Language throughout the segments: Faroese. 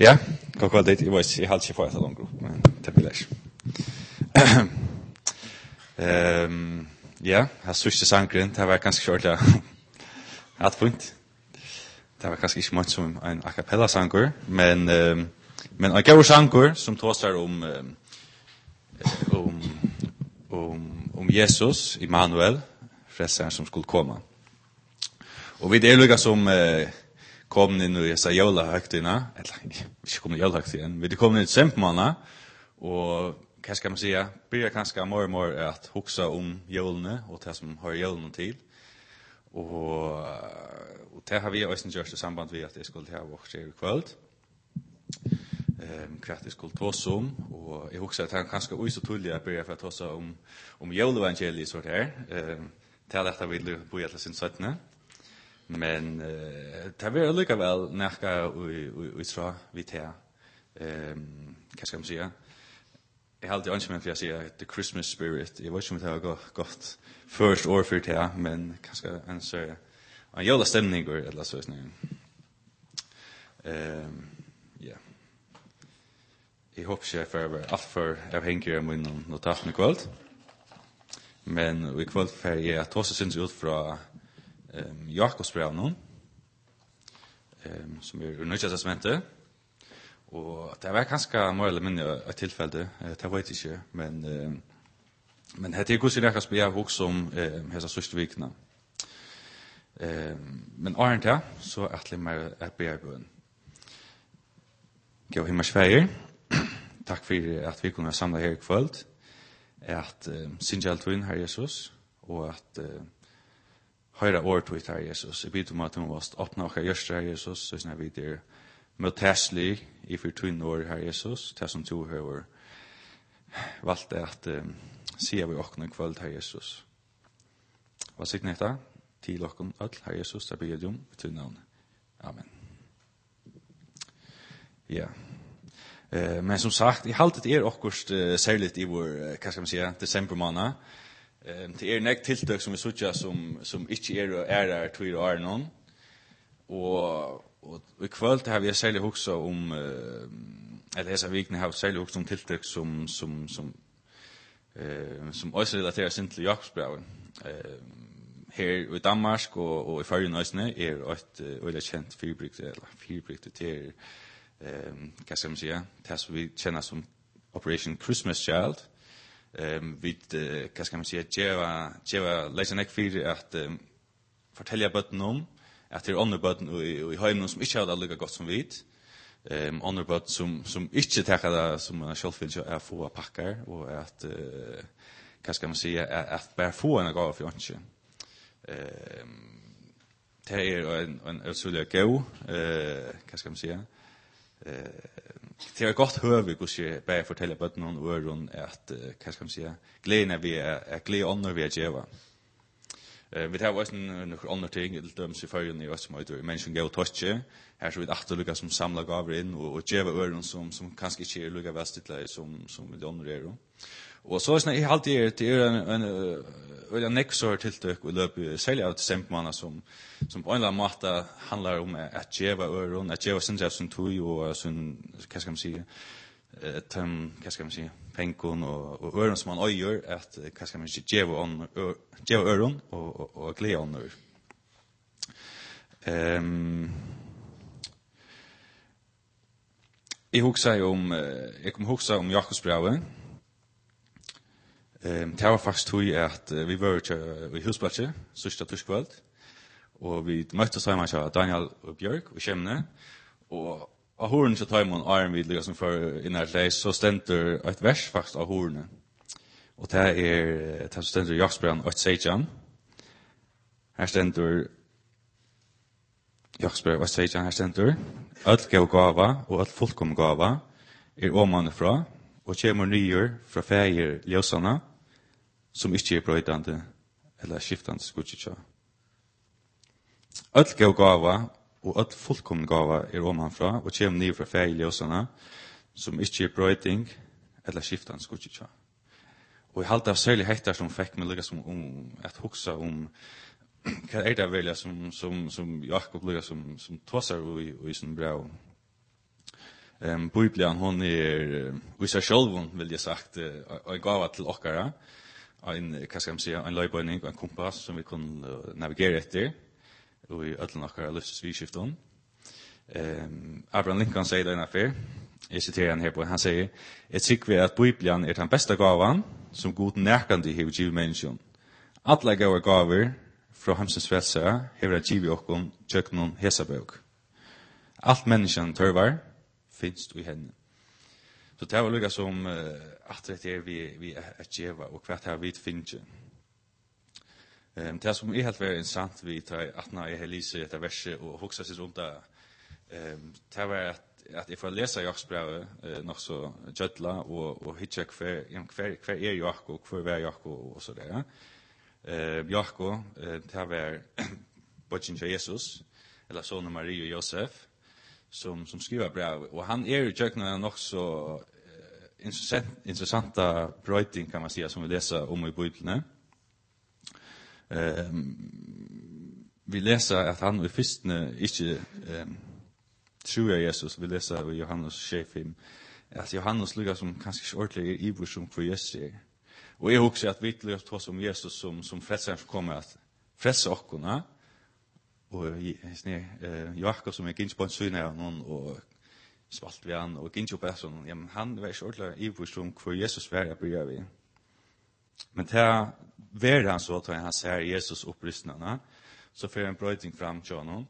Ja, vad det var i halv på ett lång grupp, men det blir lätt. Ja, har sista sangren, det var ganska kort ja. Att punkt. Det var kanske inte mycket som en a cappella sanger, men en gaur sanger som tåsar om Jesus, Immanuel, frälsaren som skulle komma. Och vi är lika som kom in i dessa jólahögtina, eller inte kom in i jólahögtiden, vi kom in i decembermånad, och vad ska man säga, börjar kanske mer och mer att huxa om jólene, och det som hör jólene till. Och det har vi också gjort i samband med att det skulle ha vårt i kväll. Kvart det skulle tås om, och jag huxar att han kanske också tydliga börjar för att tåsa om jólevangeliet så här. Det är detta vill bo i alla sin sötne. Men det var likaväl näka och så vi tar. Vad ska man säga? Jag har alltid önskat mig för att säga the Christmas spirit. Jag vet inte om det har gått först år för det, men kanske en så en jävla stämning eller så snö. Ja. Jag hoppas jag för allt för jag hänger med notat med kväll. Men vi kväll för jag tar så syns ut från Jakobsbrevet nu. Som är Nya testamentet. Och det var ganska mer eller mindre ett tillfälle, det vet jag inte, men det är också det som jag har också om dessa sista veckorna. Men åren till, så ätlig mer att be i bön. Gå himmels färger. Tack för att vi kunde samla här i kväll. Att synge allt in, Herre Jesus, och att höra året Herre Jesus. Jag ber om att du måste öppna och göra Herre Jesus, så när vi där möteslig i för 2 år, Herre Jesus, det som du har valgt at se vi åkne kväll, Herre Jesus. Hva sikker dette til dere alle, Herre Jesus, det ber jeg om i ditt navn. Amen. Ja. Men som sagt, jeg halte det akkurat særligt i vår, hva skal man si, decembermåned. Det nek tiltøk som vi sutja som ikke der 2 år noen. Og i kvöld har vi særlig hugsa om eller dessa vikene har særlig hugsa om tiltak som også relaterer seg til Jakobsbrevet. Her i Danmark og i Færøyene også et øyelig kjent firebrygte til hva skal man si, det som vi kjenner som Operation Christmas Child. Vi, hva skal man si, djeva leser nek for at fortelle bøtten om at det andre bøtten i heimen som ikke har det lika godt som vi. Andre bøtten som ikke takker det som en selvfylse er få pakker, og at, hva skal man si, at bare få en gav for ikke. Det en utsølge gøy, hva skal man si, det godt høve hvordan bare fortelle bøtten og øren at, hva skal man si, gleden vi glede ånder vi gjeva. Vi tar også noen andre ting, det dømes i førgen i oss, som mennesken gav tøtje, her så vi alltid lukket som samler gaver inn, og gjeva øren som kanskje ikke lukket velstidlig som vi andre Og så er det alltid en neksår tiltøk og løp, særlig av decembermåneder, som på en eller annen måte handler om at gjeva øren, at gjeva sin som tog, og sin, hva skal man si, hva skal man si, pengen og øren som man øyer, at hva skal man si, gjeva øren og glede ånder. Jeg kom hugsa om Jakobsbrevet. Det var faktisk tog at vi var i husplatsje, sørste tuskveld, og vi møttes hjemme av Daniel og Bjørk og Kjemne, og av horen så tar man arm vid liksom för innan det så ständer ett vers faktiskt av horene. Och det så ständer Jakobsbrevet 8:16. Här ständer Jakobsbrevet 8:16 här ständer allt gåva och allt fullkom gåva oman fra och kommer nyer fra fäger ljósarna som inte brøydande eller skiftande skutcha. Allt gåva og alt fullkommen gava omanfra, og kommer ned fra fægeljøsene, som ikke brøyding eller skiftan skutja. Og jeg halte av særlig hettar som fikk meg liksom om at huksa om hva det velja som Jakob som tåsar i sin brev. Bibeln hon vi sig själv vill jag sagt en gåva till okkara en vad ska man säga en löjböjning en kompass som vi kan navigera efter och i alla okkara livsvisskiften. Abraham Lincoln säger det en affär. Jag citerar han här på han säger ett tycker vi att Bibeln är den bästa gåvan som god närkande har givet människan. Alla gåva gåvor från hemsens frälsare har givet okkom tjöknon hesabok. Allt människan törvar finns i henne. Så det var lika som att det är vi är tjeva och kvart här vid finns. Det som är helt väldigt intressant vid att när jag läser detta verset och huxar sig runt det var att jag får läsa Jakobsbrevet nog så gödla och hitta kvar är Jakob, kvar är Jakob och så där. Jakob, det var bodgen till Jesus, eller sonen Maria och Josef, som skriver brev. Och han är ju tjökna nog så intressanta bröjting kan man säga som vi läser om i Bibeln. Vi läser att han i förstne inte tror jag Jesus, vi läser i Johannes 6:5 att Johannes lyckas som kanske ordentligt i ivor som för Jesus är. Och jag också att vi lyckas ta som Jesus som frälsaren som kommer att frälsa okkorna. Och Jakob som är inte på en syne av någon och spalt vid han och inte på person. Ja, men han var så ordentligt ivor som för Jesus var jag börjar vi. Men det var han så att han ser Jesus upprystnarna så får en bröjting fram till honom.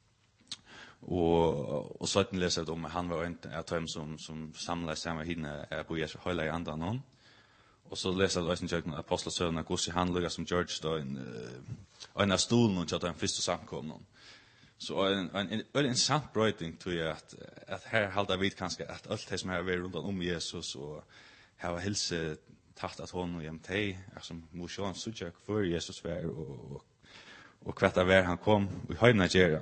Och så att ni läser om han var en av dem som samlade sig med henne på Jesu hela i andan hon. Och så läser jag också en apostlasönerna hos han lyckas som George då en av stolen och att han första samkommen. Så en sant bröjting tror jag att här halda vid kanske att allt det som har varit runt om Jesus och har hälsa tatt att hon och jämte som motion så för Jesus var och kvarta var han kom i höjna gera.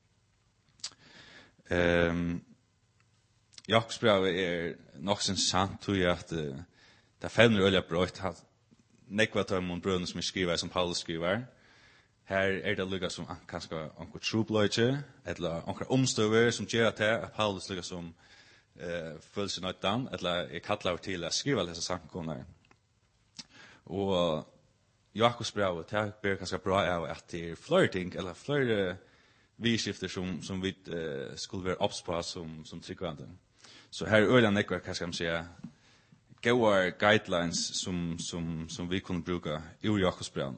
Jakobsbrevet är nog så sant tror jag att det fällner öliga brott har nekvat av mon bröder som skriver som Paulus skriver. Här är det lika som kanske onkel trublöjte eller onkel omstöver som gör att Paulus lika som följs nåtan eller är kallar till att skriva dessa saker. Och Jakobsbrevet här blir ganska bra av att det är flirting eller flirting vidskifter som vi skulle vara uppspå som tryggvande. Så här är det nekvar kanske man säga goda guidelines som vi kan bruka ur Jakobsbrevet.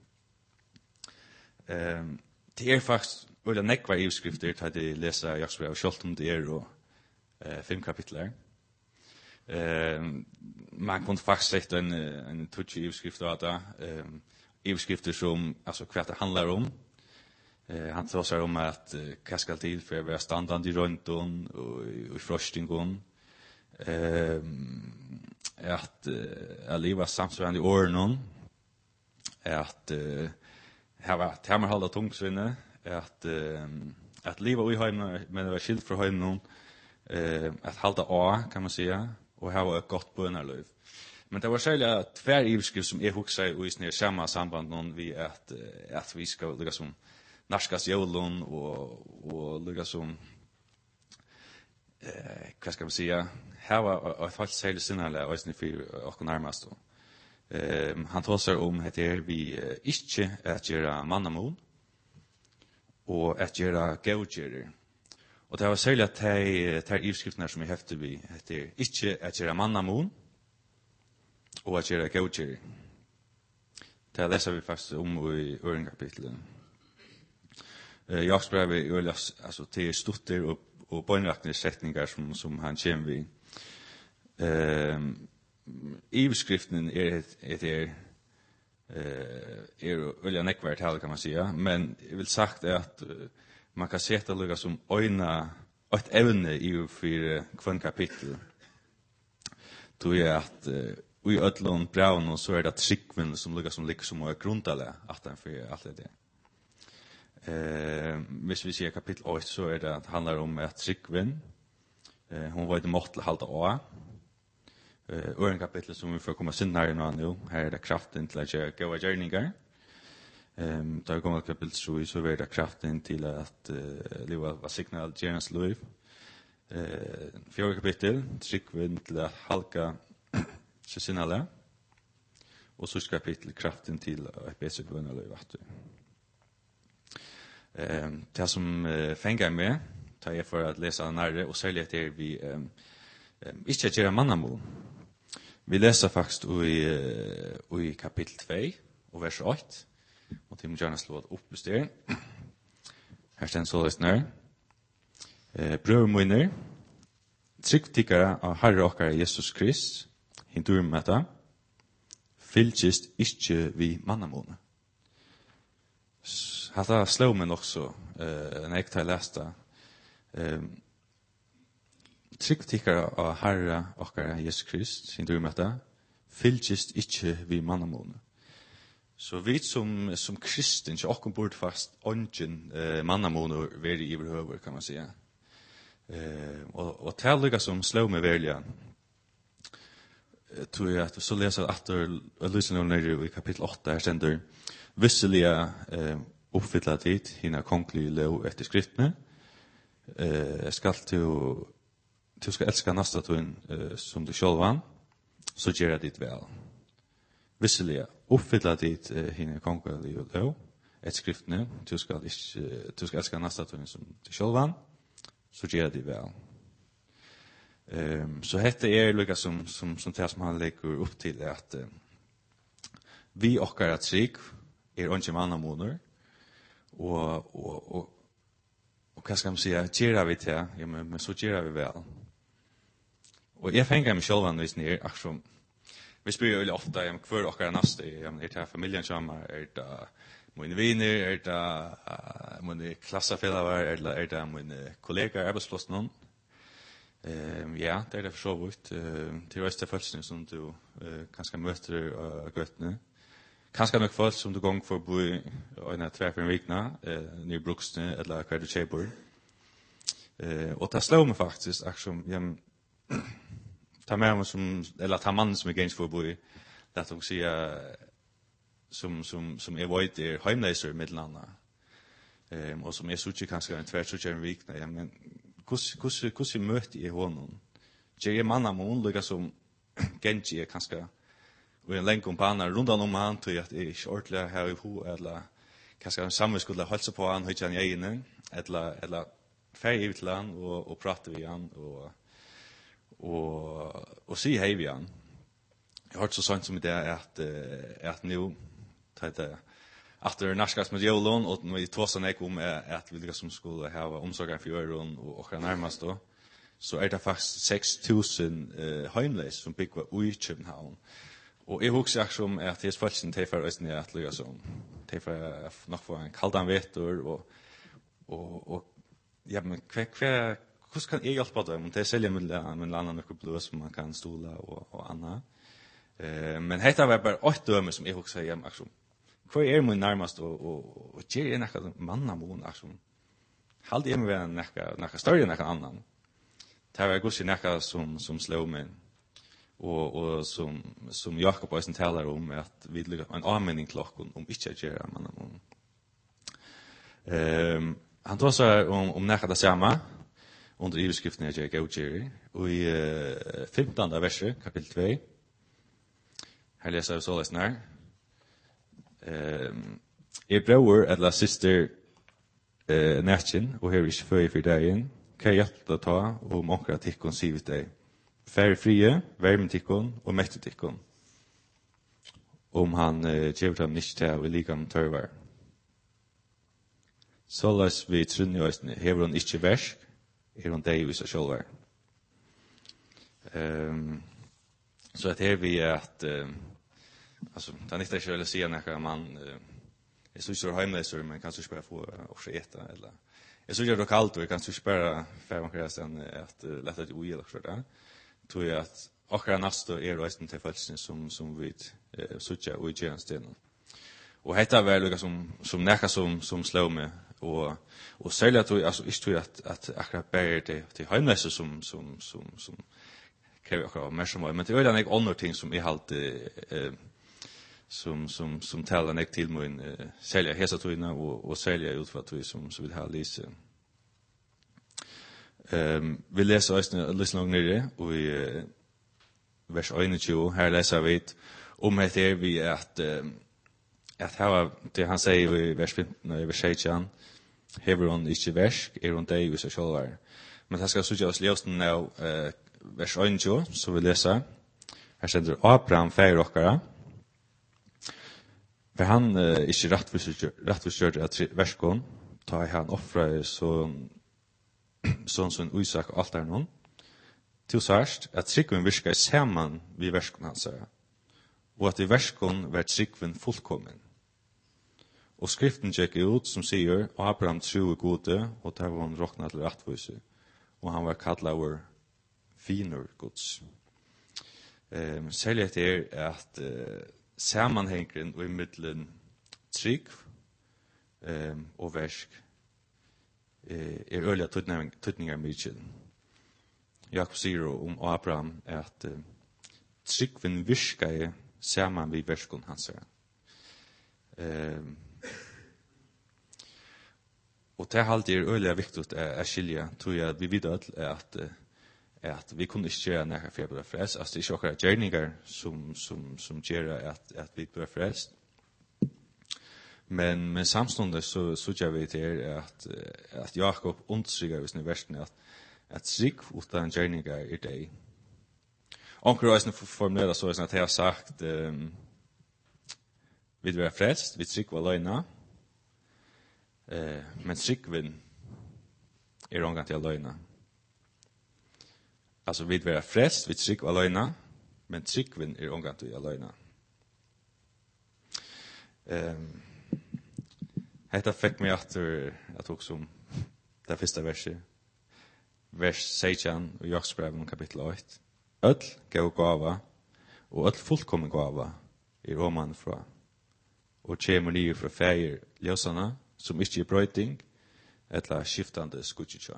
Det är faktiskt öliga nekvar utskrifter till att läsa Jakobsbrevet självt om det är och 5 kapitler. Man kan faktiskt sätta en touch utskrift av det. Utskrifter som alltså vad det handlar om. Han talar om att kaskal till för att vara standard i runt och i frostingen. Att leva samsvarande i åren. Att ha hålla tungsvinne. Att leva i hemmen men vara skilt från hemmen. Att hålla A kan man säga. Och ha ett gott bönarliv. Men det var särskilt tvär ivskrift som är huxar och i snär samma samband någon vid att vi ska lyckas som narskas jolon och lyckas som vad ska man säga här var faktiskt särskilt sinnarliga och för och närmast då. Han talar om att vi inte att göra mannamon och att göra gåudgörer. Och det var särskilt att det här ivskrifterna som jag häfte vi heter inte att göra mannamon och att göra gåudgörer. Det läser vi faktiskt om i örenkapitlet. Jakobsbrevet är alltså till stutter och bönraktiga sättningar som han känner vid. Ivskriften är öliga nekvärt här kan man säga. Men jag vill sagt att man kan sätta lika som öjna ett ävne i för kvann kapitel. Då är att i ödlån braun så är det tryckven som lika som liksom är grundale att den för allt det. Hvis vi ser kapitel 8 så är det att handlar om att tryckven hon var inte mått halta A. Ören kapitel som vi får komma sin här nu. Här är det kraften till att göra gärningar. Då kommer kapitel 7 så är det kraften till att leva vad signal gärnas liv. 4 kapitel, tryggven til at halka seg sinnale, og så kapitel kraften til et bedre bønneløy vattu. Det som fengar med, tar jeg for at lese nærre, og særlig at vi ikke gjør mannamål. Vi leser faktisk i kapitel 2, og vers 8, og til må gjerne slå det opp i styr. Her stender så løsner. Brøver møyner, tryggtikkere av Herre okkar Jesus Krist, hindur med dette, fylgjist ikkje vi mannamålene. Hatta slå meg også, når jeg tar leste, tryggtikkere av Herre okkar Jesus Krist, hindur med dette, fylgjist ikkje vi mannamålene. Så vi som kristen, ikke okkur bort fast ongen mannamåner veri i overhøver, kan man säga. Og til lykka som slå meg velja, tror jeg at så leser at lysen og nere i kapittel 8 her stender visselig oppfylla tid hina konglige lov etter skriftene, du skal elska nasta tun som du sjálvan, så gjør ditt vel. Visselig oppfylla dit hina konglige lov etter skriftene, du skal elska nasta tun som du sjálvan, så gjør ditt vel. Så hette lukka som det som han legger opp til at vi okkar at trygg onge mannamåner og hva skal man si, gjør vi til, ja, men så gjør vi vel. Og jeg fengar meg sjølvan hvis ni akkurat vi spyrir veldig ofta, ja, hver okkar neste, ja, men det familien kommer, det mine viner, det mine klassefellar, det mine kollegaer, arbeidsplassen. Ja, det det for så vidt. Til røste følelsene som du kanskje møter av gøttene. Kanskje nok folk som du gong for å bo i en av 2-4 vikene, nye bruksene, eller hver du kjøper. Og det slår meg faktisk, ta med meg som, eller ta mannen som gans for å bo i, det de sier, som vet heimleiser i middellandet, og som suttje kanskje en 2-4 vikene, ja, men hvordan møter jeg honom? Jeg mannamål, lukka som Genji kanskje, og en lenge om baner rundan om han, tror jeg at jeg ikke ordentlig her i ho, eller kanskje han sammen skulle holde på han, høyt han i egene, eller ferie til han, og prate vi han, og si hei vi han. Jeg har hørt så sånt som det at nå, at det nærskast med jævlån, og vi tåser nek om at vi liksom skulle ha omsorgen for øren og okra nærmest da, så det faktisk 6.000 heimleis som bygger ui København. Og jeg husker akkurat om at jeg følelsen til for østene at lyga som, til for nok for en kaldan vetur, og ja, men hvordan kan jeg hjelpe dem? Det selger med landa noe blod som man kan stola og anna. Men hetta var bare 8 dømer som jeg husker hjem akkurat. Hva min nærmest, og gjør jeg nekka mannamån, akkurat. Halde jeg med nekka større enn nekka annan. Det var gus nekka som slå meg, og som Jakob også taler om, at vi lykker en avmenning klokken om ikke å gjøre mannamån. Han tar seg om nekka det samme, under iveskriften jeg gjør Gaudjeri, og i 15. verset, kapittel 2, her leser jeg så lesen her, bror eller syster nætjen, og her ikke før for dagen, kan jeg hjelpe ta om omkring tikkun sier deg. Færre frie, vermen tikkun og mette tikkun. Om han gjør dem ikke til å like om tørvar. Så løs vi trunn i østene, hever hun ikke versk, hun deg i seg sjølver. Så at her vi at alltså det är inte så att säga när man är så stor hemläser men kanske bara få också äta eller är så gör det kallt och kanske bara för man kan sen att lätta det oel så där tror jag att akkurat nästa resten till falsen som vi söker och ge en sten. Och detta väl lika som näka som slår mig och sälja tror jag alltså inte tror att akkurat bara det till hemläser som kan jag också mer som men det är en annan ting som är halt som talar nek till min sälja hesa toina och sälja utfart som vill ha lise. Vi leser også litt langt nere, og i vers 21, her leser vi om etter vi at her det han sier i vers 15 og i vers 16, hever hun ikke versk, hun deg i seg selv. Men det skal sutja oss ljósten av vers 21, så vi leser. Her sender Abraham feir okkara. For han ikke rettvisgjørte at verskon, ta i han offra sånn som Isak og alt der noen. Til sørst at tryggven virka i saman vi verskon hans er, og at i verskon var tryggven fullkommen. Og skriften tjekk ut som sier, Abraham tro i gode, og der var han råkna til rettvise, og han var kallet over finur gods. Særlig at sammanhengren og i middelen trygg og versk øyelig tøtninger mykje. Jakob sier om Abraham at tryggven virka i saman vi verskon hans er. Og det er alltid øyelig viktig å skilje, tror jeg vi vet at vi kunne ikke gjøre nære for å bli frelst. Altså, det er ikke akkurat gjerninger som gjør at vi blir frelst. Men samståndet så gjør vi til at Jakob understryker i sin versen at trygg utan gjerninger er deg. Onker Øysen formulerer så at jeg har sagt vi blir frelst, vi trygg var løgna, men tryggven er omgang til løgna. Altså, vi vil være frelst, vi trygg var løgna, men tryggven er omgang til løgna. Hetta fikk meg etter at også om det første verset, vers 16 og Jakobsbrevet kapittel 8. Øll gav gava, og øll fullkommen gava er oman fra, og kjemur nye fra feir ljøsana, som ikke er brøyting, etla skiftande skutjitja.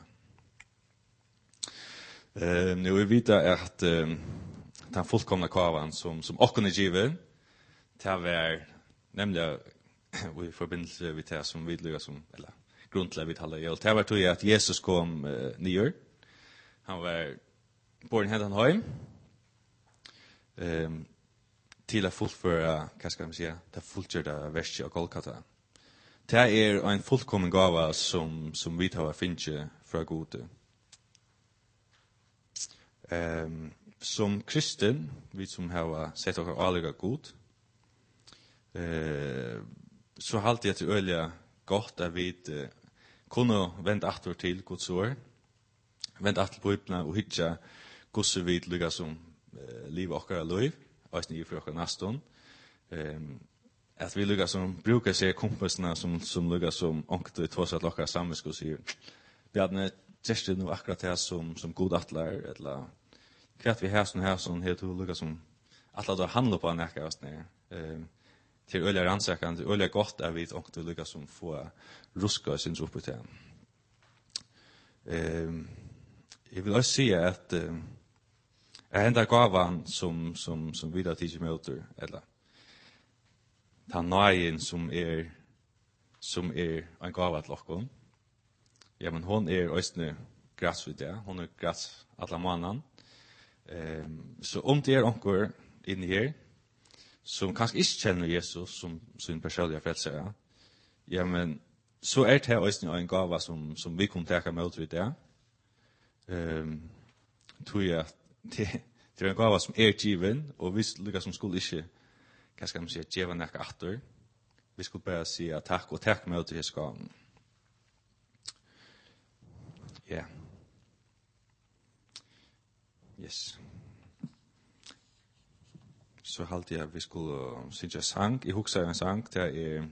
Nu vi vet at den fullkomna kavan som okken er givet, det var nemlig i forbindelse med det som vi lyga som, eller grunn til at vi taler gjeld, det var tog at Jesus kom nyer. Han var born hendan heim, til å fullføre, hva skal man si, det fullgjørte verset av Golgata. Det er en fullkommen gava som vi tar finne fra gode. Som kristen, vi som har sett oss alliga god, så halte jeg til øyelig godt at vi kunne vende atter til Guds ord, vende atter på Bibelen og hitja hvordan vi lykkes som liv okkar liv, og sniv for okkar naston. At vi lykkes som bruker seg kompisene som lykkes som ångte vi tås at okkar samvisk og sier, vi hadde gjerst det nå akkurat det som god atler, eller hva vi har sånn, helt å lykkes som atler det handler på en ekka oss ned. Til øyelig rannsakende, til øyelig godt er vi ångte vi lykkes som få ruska sinns oppi til. Jeg vil også si at enda gavan som videre tidlig møter, eller ta nøyen som er en gava til okkon. Ja, men hon er òsne grats vid det. Hon er grats alla månaden. Så om det er onker inni her, som kanskje ikke kjenner Jesus som sin personlige frelsere, ja, men så er det òsne en gava som vi kunne teka med ut vid det. Tror jeg at det er en gava som er given, og hvis lukka som skulle ikke, hva skal man si, djeva nekka atter, vi skulle bare si takk og takk med ut til skaden. Ja. Yes. Så halte jeg vi skulle synge sang. Jeg husker en sang, det er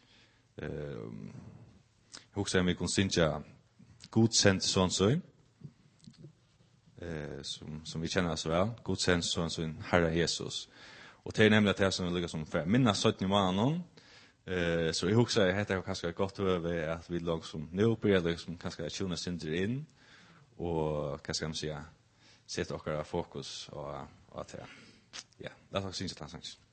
jeg husker vi kunne synge godsendt sånn som vi kjenner så vel, godsendt sånn Herre Jesus. Og det er nemlig det som vi lykker som minnes 17 måneder så jeg husker at det er kanskje godt over at vi låg som nå blir som kanskje tjona synder inn og hva skal man si sette okkara fokus og at ja, la oss synge til